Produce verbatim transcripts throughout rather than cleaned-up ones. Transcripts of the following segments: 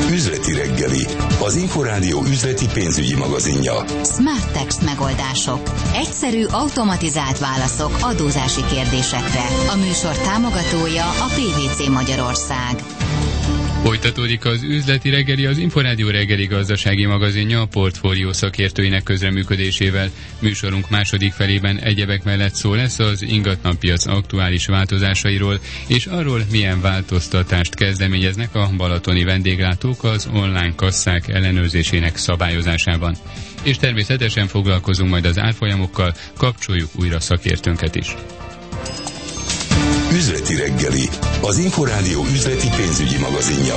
Üzleti reggeli, az Inforádió üzleti pénzügyi magazinja. Smart Text megoldások. Egyszerű, automatizált válaszok adózási kérdésekre. A műsor támogatója a pé vé cé Magyarország. Folytatódik az üzleti reggeli, az Inforádió reggeli gazdasági magazinja a portfólió szakértőinek közreműködésével. Műsorunk második felében egyebek mellett szó lesz az ingatlanpiac aktuális változásairól, és arról, milyen változtatást kezdeményeznek a balatoni vendéglátók az online kasszák ellenőrzésének szabályozásában. És természetesen foglalkozunk majd az árfolyamokkal, kapcsoljuk újra szakértőnket is. Üzleti reggeli, az Inforádió üzleti pénzügyi magazinja.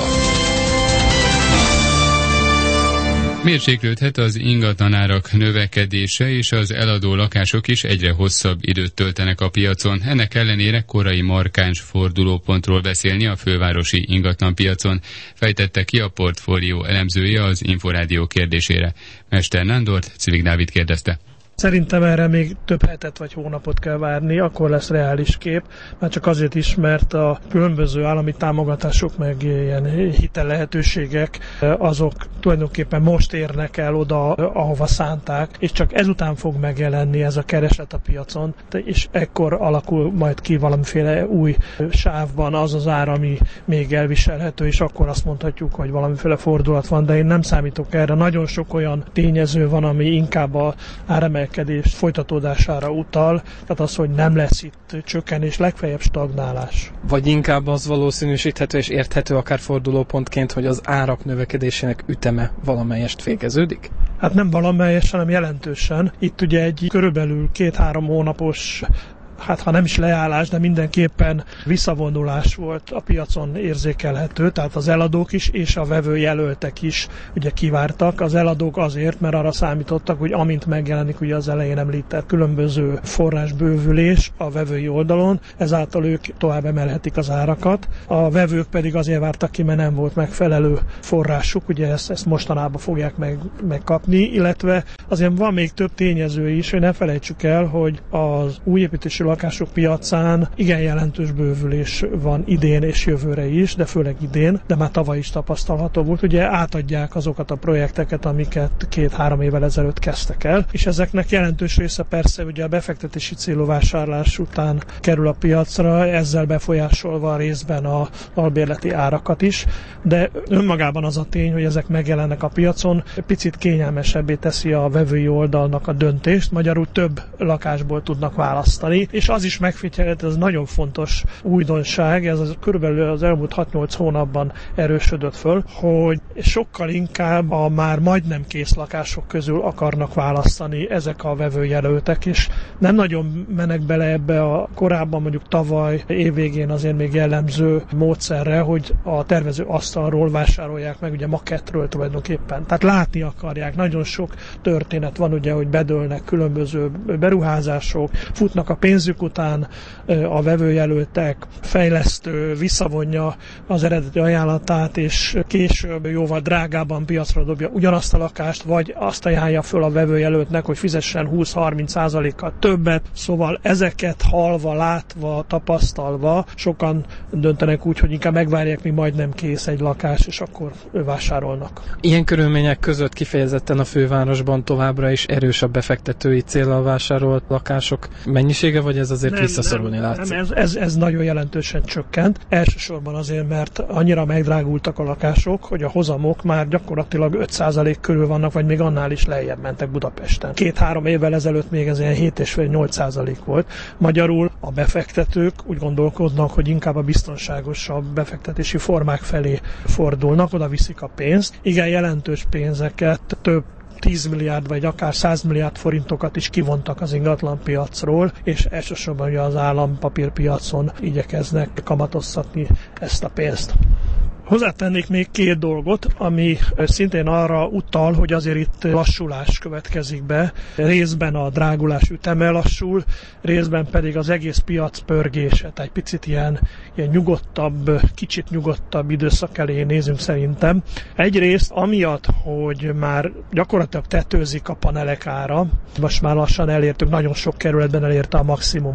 Mérséklődhet az ingatlanárak növekedése, és az eladó lakások is egyre hosszabb időt töltenek a piacon. Ennek ellenére korai markáns fordulópontról beszélni a fővárosi ingatlanpiacon, fejtette ki a portfólió elemzője az Inforádió kérdésére. Mester Nándort Civik Dávid kérdezte. Szerintem erre még több hetet vagy hónapot kell várni, akkor lesz reális kép, már csak azért is, mert a különböző állami támogatások, meg ilyen hitel lehetőségek, azok tulajdonképpen most érnek el oda, ahova szánták, és csak ezután fog megjelenni ez a kereslet a piacon, és ekkor alakul majd ki valamiféle új sávban az az ár, ami még elviselhető, és akkor azt mondhatjuk, hogy valamiféle fordulat van, de én nem számítok erre. Nagyon sok olyan tényező van, ami inkább a áremelkedés folytatódására utal, tehát az, hogy nem lesz itt csökkenés, legfeljebb stagnálás. Vagy inkább az valószínűsíthető és érthető akár fordulópontként, hogy az árak növekedésének üteme valamelyest végeződik? Hát nem valamelyest, hanem jelentősen. Itt ugye egy körülbelül két-három hónapos, hát ha nem is leállás, de mindenképpen visszavonulás volt a piacon érzékelhető, tehát az eladók is és a vevőjelöltek is ugye kivártak. Az eladók azért, mert arra számítottak, hogy amint megjelenik ugye az elején említett különböző forrásbővülés a vevői oldalon, ezáltal ők tovább emelhetik az árakat. A vevők pedig azért vártak ki, mert nem volt megfelelő forrásuk, ugye ezt, ezt mostanában fogják meg, megkapni, illetve azért van még több tényező is, hogy ne felejtsük el, hogy az új építési lakások piacán igen jelentős bővülés van idén és jövőre is, de főleg idén, de már tavaly is tapasztalható volt. Ugye átadják azokat a projekteket, amiket két-három évvel ezelőtt kezdtek el, és ezeknek jelentős része persze ugye a befektetési célú vásárlás után kerül a piacra, ezzel befolyásolva részben a albérleti árakat is, de önmagában az a tény, hogy ezek megjelennek a piacon, picit kényelmesebbé teszi a vevői oldalnak a döntést, magyarul több lakásból tudnak választani, és az is megfigyelhető, ez nagyon fontos újdonság, ez az, körülbelül az elmúlt hat-nyolc hónapban erősödött föl, hogy sokkal inkább a már majdnem kész lakások közül akarnak választani ezek a vevőjelöltek, és nem nagyon menek bele ebbe a korábban mondjuk tavaly évvégén azért még jellemző módszerre, hogy a tervező asztalról vásárolják meg, ugye makettről tulajdonképpen. Tehát látni akarják. Nagyon sok történet van ugye, hogy bedőlnek különböző beruházások, futnak a pénzük után, a vevőjelöltek, fejlesztő visszavonja az eredeti ajánlatát, és később jóval drágában piacra dobja ugyanazt a lakást, vagy azt ajánlja föl a vevőjelöltnek, hogy fizessen húsz-harminc százalékkal többet. Szóval ezeket hallva, látva, tapasztalva sokan döntenek úgy, hogy inkább megvárják, míg majdnem kész egy lakás, és akkor vásárolnak. Ilyen körülmények között kifejezetten a fővárosban továbbra is erős a befektetői céllal vásárolt lakások mennyisége, vagy ez azért nem, visszaszorulni nem, látszik? Nem, ez, ez, ez nagyon jelentősen csökkent. Elsősorban azért, mert annyira megdrágultak a lakások, hogy a hozamok már gyakorlatilag öt százalék körül vannak, vagy még annál is lejjebb mentek Budapesten. Két-három évvel ezelőtt még ez ilyen hét egész öt-nyolc százalék volt. Magyarul a befektetők úgy gondolkodnak, hogy inkább a biztonságosabb befektetési formák felé fordulnak, oda viszik a pénzt. Igen, jelentős pénzeket, több tíz milliárd vagy akár száz milliárd forintokat is kivontak az ingatlanpiacról, és elsősorban ugye az állampapírpiacon igyekeznek kamatoztatni ezt a pénzt. Hozzátennék még két dolgot, ami szintén arra utal, hogy azért itt lassulás következik be. Részben a drágulás üteme lassul, részben pedig az egész piac pörgése. Tehát egy picit ilyen, ilyen nyugodtabb, kicsit nyugodtabb időszak elé nézünk szerintem. Egyrészt amiatt, hogy már gyakorlatilag tetőzik a panelek ára, most már lassan elértük, nagyon sok kerületben elérte a maximumot.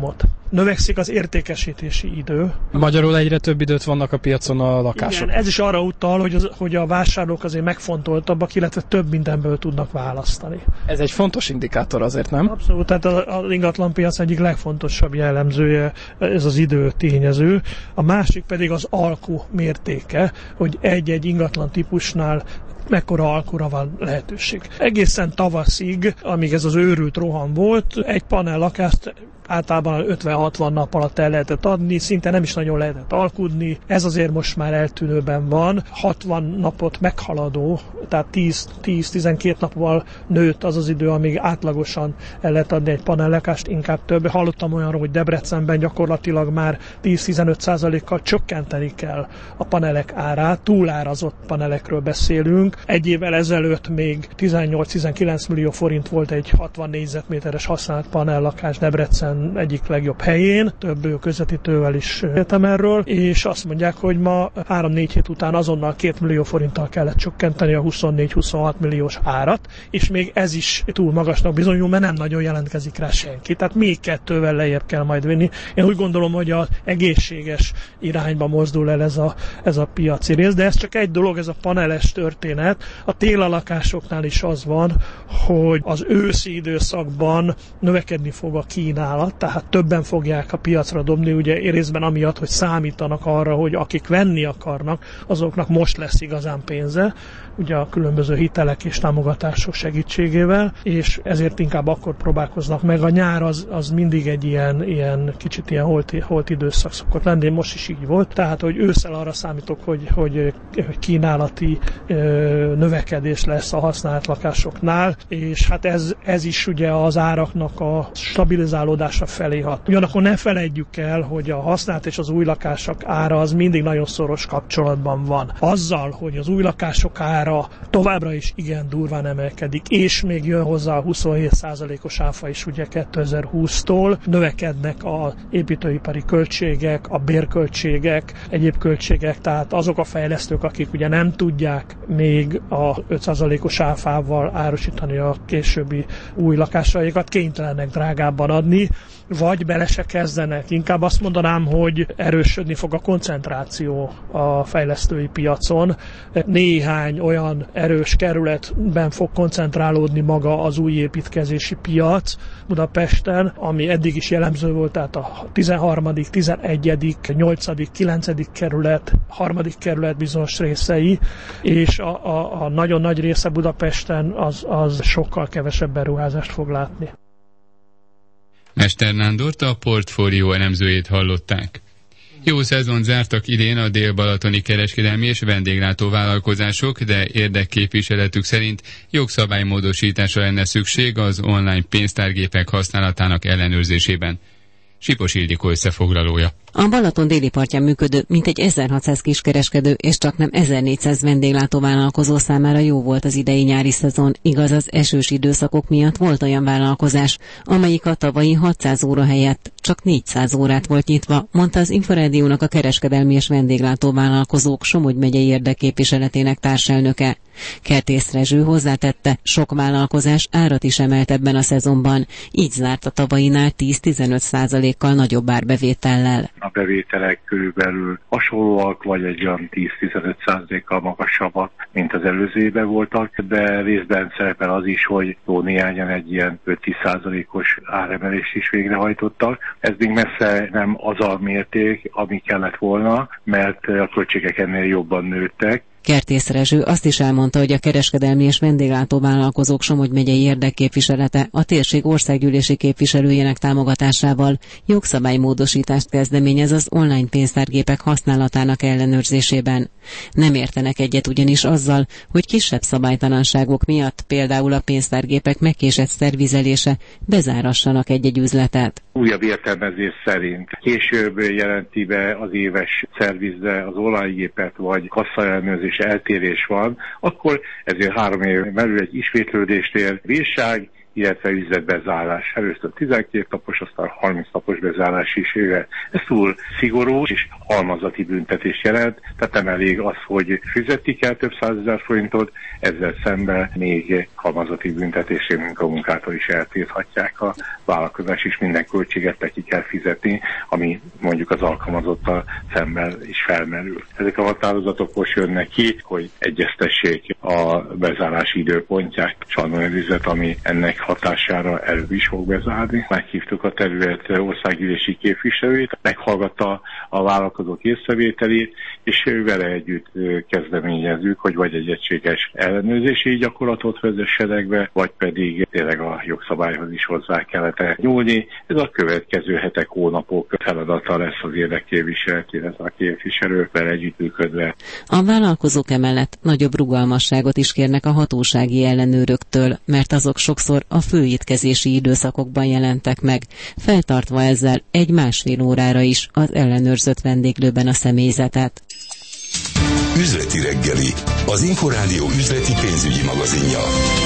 növekszik az értékesítési idő. Magyarul egyre több időt vannak a piacon a lakások. Igen, ez is arra utal, hogy, az, hogy a vásárlók azért megfontoltabbak, illetve több mindenből tudnak választani. Ez egy fontos indikátor azért, nem? Abszolút, tehát az ingatlanpiac egyik legfontosabb jellemzője ez az idő tényező. A másik pedig az alku mértéke, hogy egy-egy ingatlan típusnál mekkora alkura van lehetőség. Egészen tavaszig, amíg ez az őrült roham volt, egy panel lakást általában ötven-hatvan nap alatt el lehetett adni, szinte nem is nagyon lehetett alkudni. Ez azért most már eltűnőben van. hatvan napot meghaladó, tehát tíz-tizenkét nappal nőtt az az idő, amíg átlagosan el lehet adni egy panellakást, inkább több. Hallottam olyanról, hogy Debrecenben gyakorlatilag már tíz-tizenöt százalékkal csökkenteni kell a panelek árát. Túlárazott panelekről beszélünk. Egy évvel ezelőtt még tizennyolc-tizenkilenc millió forint volt egy hatvan négyzetméteres használt panellakás Debrecen egyik legjobb helyén, több közvetítővel is értem erről, és azt mondják, hogy ma három-négy hét után azonnal két millió forinttal kellett csökkenteni a huszonnégy-huszonhat milliós árat, és még ez is túl magasnak bizonyul, mert nem nagyon jelentkezik rá senki. Tehát még kettővel lejjebb kell majd vinni. Én úgy gondolom, hogy az egészséges irányba mozdul el ez a, ez a piaci rész, de ez csak egy dolog, ez a paneles történet. A télalakásoknál is az van, hogy az őszi időszakban növekedni fog a kínálat, tehát többen fogják a piacra dobni, ugye részben amiatt, hogy számítanak arra, hogy akik venni akarnak, azoknak most lesz igazán pénze, ugye a különböző hitelek és támogatások segítségével, és ezért inkább akkor próbálkoznak meg. A nyár az, az mindig egy ilyen, ilyen kicsit ilyen holt, holt időszak szokott lenni, most is így volt, tehát hogy ősszel arra számítok, hogy, hogy, hogy kínálati ö, növekedés lesz a használt lakásoknál, és hát ez, ez is ugye az áraknak a stabilizálódása felé hat. Ugyanakkor ne felejtjük el, hogy a használt és az új lakások ára az mindig nagyon szoros kapcsolatban van. Azzal, hogy az új lakások ára továbbra is igen durván emelkedik, és még jön hozzá a huszonhét százalékos áfa is ugye kétezer-húsztól, növekednek az építőipari költségek, a bérköltségek, egyéb költségek, tehát azok a fejlesztők, akik ugye nem tudják még a öt százalékos áfával árusítani a későbbi új lakásaikat, kénytelenek drágábban adni, vagy bele se kezdenek. Inkább azt mondanám, hogy erősödni fog a koncentráció a fejlesztői piacon. Néhány olyan erős kerületben fog koncentrálódni maga az új építkezési piac Budapesten, ami eddig is jellemző volt, tehát a tizenharmadik, tizenegyedik, nyolcadik, kilencedik kerület, harmadik kerület bizonyos részei, és a, a, a nagyon nagy része Budapesten az, az sokkal kevesebb beruházást fog látni. Mester Nándort, a portfólió elemzőjét hallották. Jó szezon zártak idén a dél-balatoni kereskedelmi és vendéglátó vállalkozások, de érdekképviseletük szerint jogszabálymódosításra lenne szükség az online pénztárgépek használatának ellenőrzésében. Sipos Ildikó összefoglalója. A Balaton déli partján működő mintegy ezerhatszáz kiskereskedő és csaknem ezernégyszáz vendéglátóvállalkozó számára jó volt az idei nyári szezon, igaz az esős időszakok miatt volt olyan vállalkozás, amelyik a tavalyi hatszáz óra helyett csak négyszáz órát volt nyitva, mondta az Inforádiónak a kereskedelmi és vendéglátóvállalkozók Somogy megyei érdekképviseletének társelnöke. Kertész Rezső hozzátette, sok vállalkozás árat is emelt ebben a szezonban, így zárt a tavainál tíz-tizenöt százalékkal nagyobb árbevétellel. A bevételek körülbelül hasonlóak, vagy egy olyan tíz-tizenöt százalékkal magasabbak, mint az előző évben voltak, de részben szerepel az is, hogy jó néhányan egy ilyen öt-tíz százalékos áremelést is végrehajtottak. Ez még messze nem az a mérték, ami kellett volna, mert a költségek ennél jobban nőttek. Kertész Rezső azt is elmondta, hogy a kereskedelmi és vendéglátóvállalkozók Somogy megyei érdekképviselete a térség országgyűlési képviselőjének támogatásával jogszabálymódosítást kezdeményez az online pénztárgépek használatának ellenőrzésében. Nem értenek egyet ugyanis azzal, hogy kisebb szabálytalanságok miatt, például a pénztárgépek megkésett szervizelése, bezárassanak egy-egy üzletet. Újabb értelmezés szerint később jelenti be az éves szervizre az olajgépet vagy kassaellenőrzés eltérés van, akkor ezért három év belül egy ismétlődést ér bírság, illetve üzletbezárás. Először tizenkét napos, aztán harminc napos bezárás is. Ez túl szigorú és halmazati büntetés jelent, tehát nem elég az, hogy fizetik el több százezer forintot, ezzel szemben még halmazati büntetésé munkamunkától is eltilthatják a vállalkozás, és minden költséget neki kell fizetni, ami mondjuk az alkalmazottal szemben is felmerül. Ezek a határozatok most jönnek ki, hogy egyeztessék a bezárási időpontját. Sajnos egy üzlet, ami ennek hatására előbb is fog bezárni. Meghívtuk a terület országgyűlési képviselőjét, meghallgatta a vállalkozók észrevételét, és vele együtt kezdeményezzük, hogy vagy egy egységes ellenőrzési gyakorlatot vezessenek be, vagy pedig tényleg a jogszabályhoz is hozzá kellett nyúlni. Ez a következő hetek, hónapok feladata lesz az érdekképviselet, illetve a képviselőkkel együttműködve. A vállalkozók emellett nagyobb rugalmasságot is kérnek a hatósági ellenőröktől, mert azok sokszor a főétkezési időszakokban jelentek meg, feltartva ezzel egy másfél órára is az ellenőrzött vendéglőben a személyzetet. Üzleti reggeli, az Inforádió üzleti pénzügyi magazinja.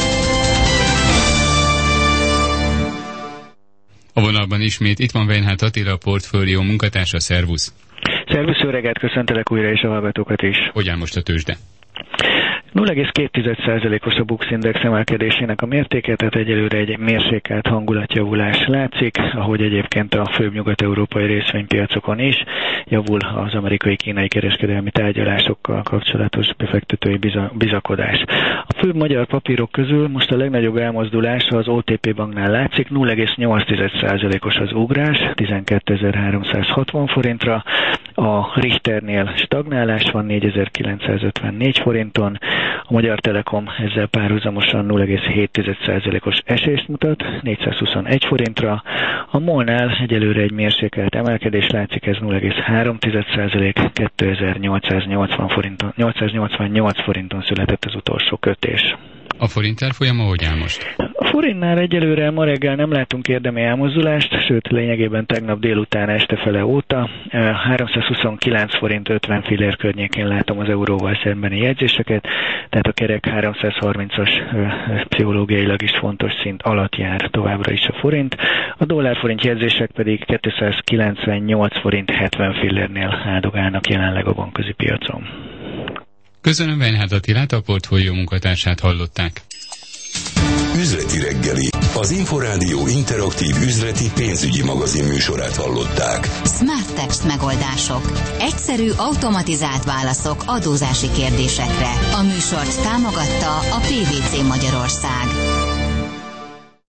A vonalban ismét itt van Weinhardt Attila, a portfólió munkatársa, szervusz! Szervusz, jó reggelt, köszöntelek újra és a hallgatókat is. Hogy áll most a tőzsde? nulla egész két százalékos a Bux Index emelkedésének a mértéke, tehát egyelőre egy mérsékelt hangulatjavulás látszik, ahogy egyébként a főbb nyugat-európai részvénypiacokon is javul az amerikai-kínai kereskedelmi tárgyalásokkal kapcsolatos befektetői bizakodás. A főbb magyar papírok közül most a legnagyobb elmozdulás az o té pé banknál látszik, nulla egész nyolc százalékos az ugrás, tizenkétezer-háromszázhatvan forintra, a Richternél stagnálás van négyezer-kilencszázötvennégy forinton, a Magyar Telekom ezzel párhuzamosan nulla egész hét százalékos esést mutat, négyszázhuszonegy forintra, a MOL-nál egyelőre egy mérsékelt emelkedés látszik, ez nulla egész három százalék, kétezer-nyolcszáznyolcvan forinton, nyolcszáznyolcvannyolc forinton született az utolsó kötés. A forint árfolyama hogy áll most? A forintnál egyelőre ma reggel nem látunk érdemi elmozdulást, sőt lényegében tegnap délután este fele óta. háromszázhuszonkilenc forint ötven fillér környékén látom az euróval szembeni jegyzéseket, tehát a kerek háromszázharmincas pszichológiailag is fontos szint alatt jár továbbra is a forint. A dollár-forint jegyzések pedig kétszázkilencvennyolc forint hetven fillérnél áldogálnak jelenleg a bankközi piacon. Köszönöm Weinhardt Attilát, a portfólió munkatársát hallották. Üzleti reggeli, az Inforádió interaktív üzleti pénzügyi magazin műsorát hallották. Smart Text megoldások. Egyszerű, automatizált válaszok adózási kérdésekre. A műsort támogatta a pé vé cé Magyarország.